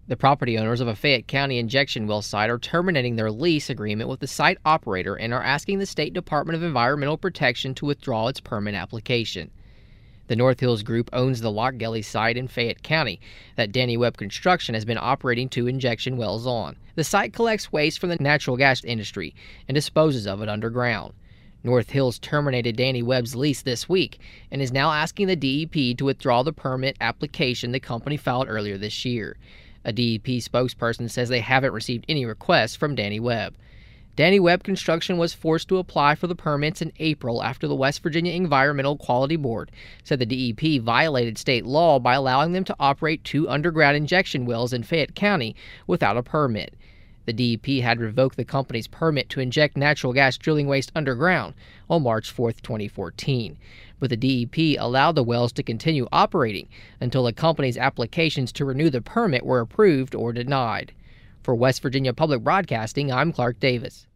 The property owners of a Fayette County injection well site are terminating their lease agreement with the site operator and are asking the State Department of Environmental Protection to withdraw its permit application. The North Hills Group owns the Lock Gully site in Fayette County that Danny Webb Construction has been operating 2 injection wells on. The site collects waste from the natural gas industry and disposes of it underground. North Hills terminated Danny Webb's lease this week and is now asking the DEP to withdraw the permit application the company filed earlier this year. A DEP spokesperson says they haven't received any requests from Danny Webb. Danny Webb Construction was forced to apply for the permits in April after the West Virginia Environmental Quality Board said the DEP violated state law by allowing them to operate 2 underground injection wells in Fayette County without a permit. The DEP had revoked the company's permit to inject natural gas drilling waste underground on March 4, 2014, but the DEP allowed the wells to continue operating until the company's applications to renew the permit were approved or denied. For West Virginia Public Broadcasting, I'm Clark Davis.